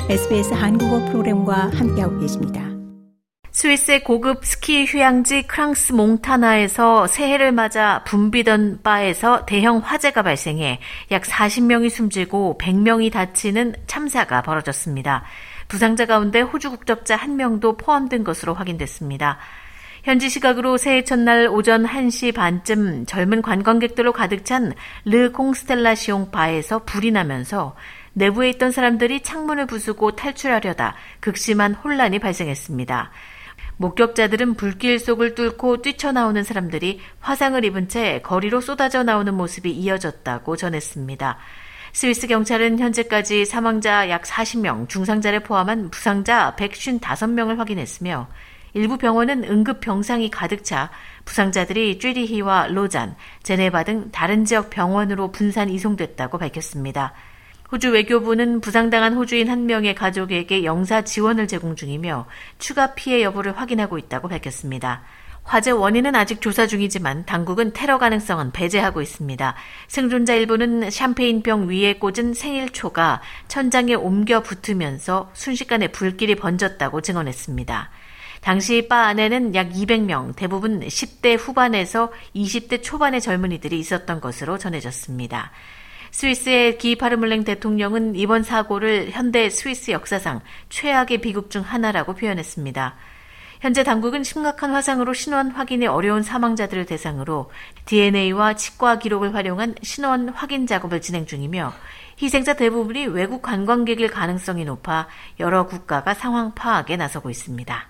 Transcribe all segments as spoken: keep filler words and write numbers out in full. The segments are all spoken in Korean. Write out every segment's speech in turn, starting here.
에스비에스 한국어 프로그램과 함께하고 계십니다. 스위스의 고급 스키 휴양지 크랑스 몽타나에서 새해를 맞아 붐비던 바에서 대형 화재가 발생해 약 사십 명이 숨지고 백 명이 다치는 참사가 벌어졌습니다. 부상자 가운데 호주 국적자 한 명도 포함된 것으로 확인됐습니다. 현지 시각으로 새해 첫날 오전 한 시 반쯤 젊은 관광객들로 가득 찬 르 콩스텔라시옹 바에서 불이 나면서 내부에 있던 사람들이 창문을 부수고 탈출하려다 극심한 혼란이 발생했습니다. 목격자들은 불길 속을 뚫고 뛰쳐나오는 사람들이 화상을 입은 채 거리로 쏟아져 나오는 모습이 이어졌다고 전했습니다. 스위스 경찰은 현재까지 사망자 약 사십 명, 중상자를 포함한 부상자 백오십오 명을 확인했으며 일부 병원은 응급 병상이 가득 차 부상자들이 쥐리히와 로잔, 제네바 등 다른 지역 병원으로 분산 이송됐다고 밝혔습니다. 호주 외교부는 부상당한 호주인 한 명의 가족에게 영사 지원을 제공 중이며 추가 피해 여부를 확인하고 있다고 밝혔습니다. 화재 원인은 아직 조사 중이지만 당국은 테러 가능성은 배제하고 있습니다. 생존자 일부는 샴페인병 위에 꽂은 생일초가 천장에 옮겨 붙으면서 순식간에 불길이 번졌다고 증언했습니다. 당시 바 안에는 약 이백 명, 대부분 십 대 후반에서 이십 대 초반의 젊은이들이 있었던 것으로 전해졌습니다. 스위스의 기 파르물랭 대통령은 이번 사고를 현대 스위스 역사상 최악의 비극 중 하나라고 표현했습니다. 현재 당국은 심각한 화상으로 신원 확인이 어려운 사망자들을 대상으로 디엔에이와 치과 기록을 활용한 신원 확인 작업을 진행 중이며 희생자 대부분이 외국 관광객일 가능성이 높아 여러 국가가 상황 파악에 나서고 있습니다.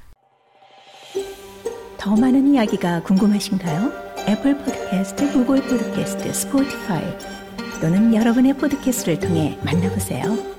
더 많은 이야기가 궁금하신가요? 애플 팟캐스트, 구글 팟캐스트, 스포티파이 또는 여러분의 팟캐스트를 통해 만나보세요.